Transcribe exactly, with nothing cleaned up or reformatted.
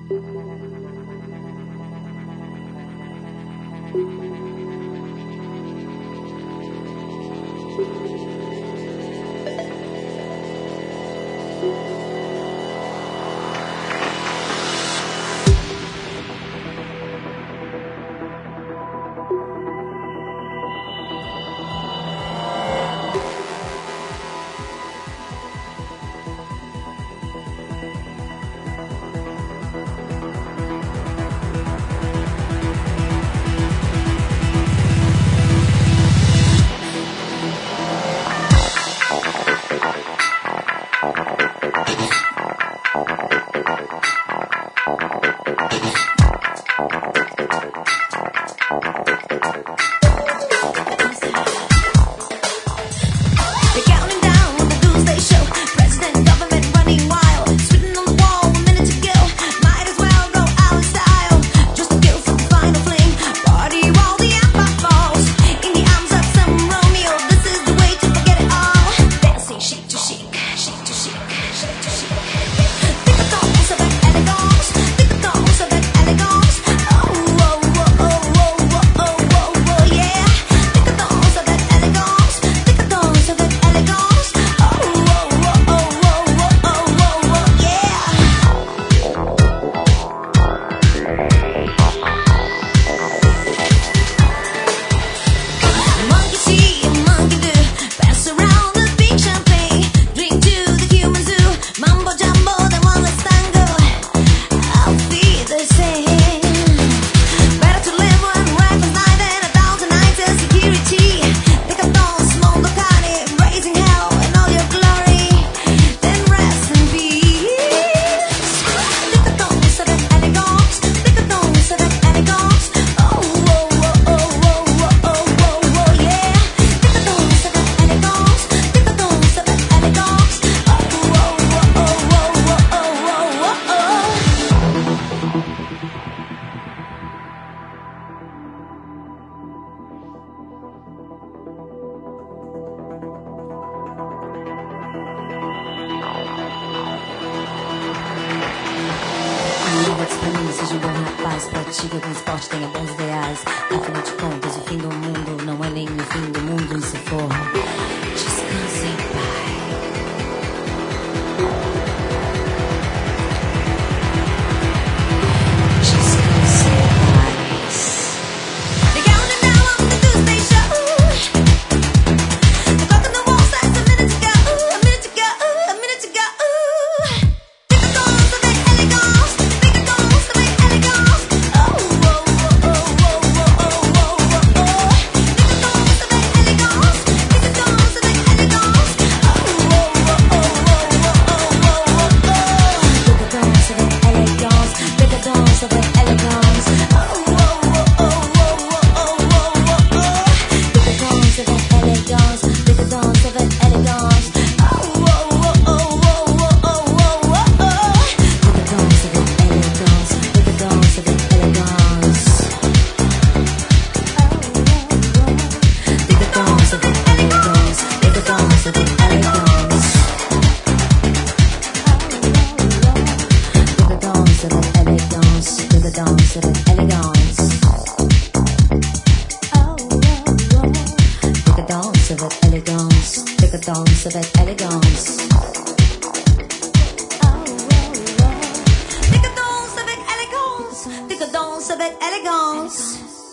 Seja um bom rapaz, pratica com esporte, tenha bons ideais. Afinal de contas, o fim do mundo não é nem o fim do mundo. E se for, descanse em paz. Descanse em paz. They're counting down on the Tuesday show. The clock on the wall says a minute to go, a minute to go, a minute to go. Think of those of their elegance, think of those of their elegance. Oh, oh, oh, oh, oh, oh, oh, oh, oh, oh. Think of those of their elegance, think of those of their elegance. Oh, oh, oh, oh, oh, oh, oh, oh, oh. Think of those of their elegance, think of those of their elegance. Oh, oh, oh, oh, oh, oh, oh, oh, oh. Think of those of their elegance, think of those of their elegance. Oh, oh, oh, oh, oh, oh, oh, oh, oh. Think of those of their elegance, think of those of their elegance. Think of those of their elegance, think of those of their elegance. Think of those of their elegance, think of those of their elegance. Think of those of their elegance. Think of those of their elegance, think of those of their elegance. Think of those of their elegance, think of those of their elegance.